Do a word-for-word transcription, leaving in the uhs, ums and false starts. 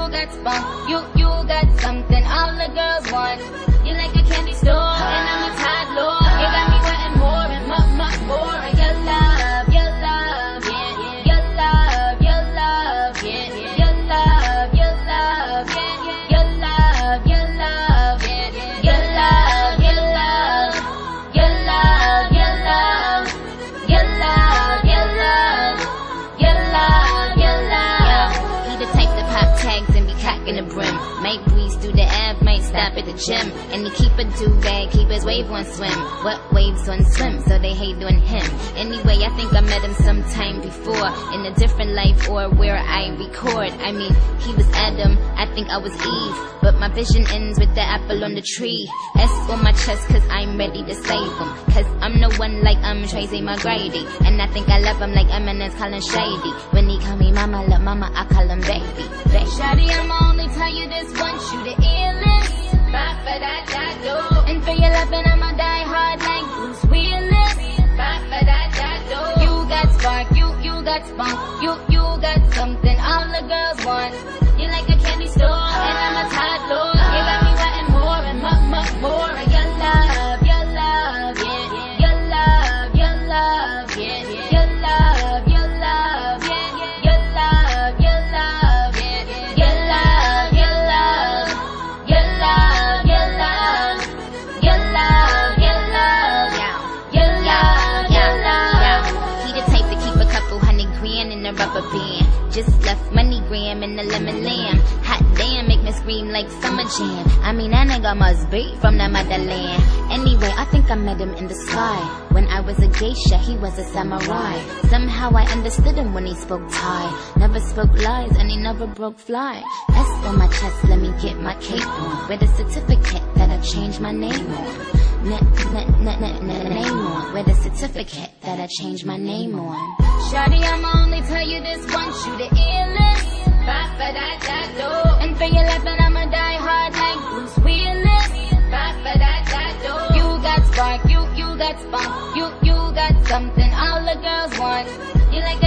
got spunk, you, you got something all the girls want. You like a candy store, and I'm a Tide Lord. You got me wanting more and much, much more. Your love, your love, yeah, yeah. Your love, your love, yeah, yeah. Your love, your love, yeah, yeah. Your love, your love, yeah, yeah. Your love, your love, your love, your love, your love, your love, your love, your love. He the type to pop tags and be cocking the brim. Make breeze through the Ave, might stop at the gym. And he keep a do-bag, keep his wave on swim. What waves on swim, so they hate on him. Anyway, I think I met him sometime before, in a different life or where I record. I mean, he was Adam, I think I was Eve, but my vision ends with the apple on the tree. S on my chest cause I'm ready to save him, cause I'm the one like I'm Tracy McGrady. And I think I love him like Eminem's Colin Shady. When he call me mama, love mama, I call him baby, baby. Shawty, I'ma only tell you this once, you the illest. Bop for that, that, do. And for your loving, I'ma die hard like Bruce Willis. Bop for that, that, do. You got spark, you, you got spunk, you, you got something all the girls want. You like a candy store, and I'm a Tide Lord. You got me wanting more and much, much more. Your love, your love, yeah, yeah. Your love, your love, yeah, yeah. Your love, your love, yeah, yeah. Your love, your love, yeah, yeah. Your love, your love, your love, your love, your love, your love, your love, your love. He the type to keep a couple hundred grand in a rubber band. Just left money gram in the lemon lamb. Hot damn, make me scream like summer jam. I mean, that nigga must be from the motherland. Anyway, I think I met him in the sky. When I was a geisha, he was a samurai. Somehow I understood him when he spoke Thai. Never spoke lies and he never broke fly. S on my chest, let me get my cape on, with a certificate that I changed my name on. N n n n n name on, with a certificate that I changed my name on. Shawty, I'ma only tell you this once, you the illest. Bop for that, that, do. And for your loving, I'ma die hard like Bruce Willis. Bop for that, that, do. You got spark, you, you got spunk, you, you got something all the girls want. You like a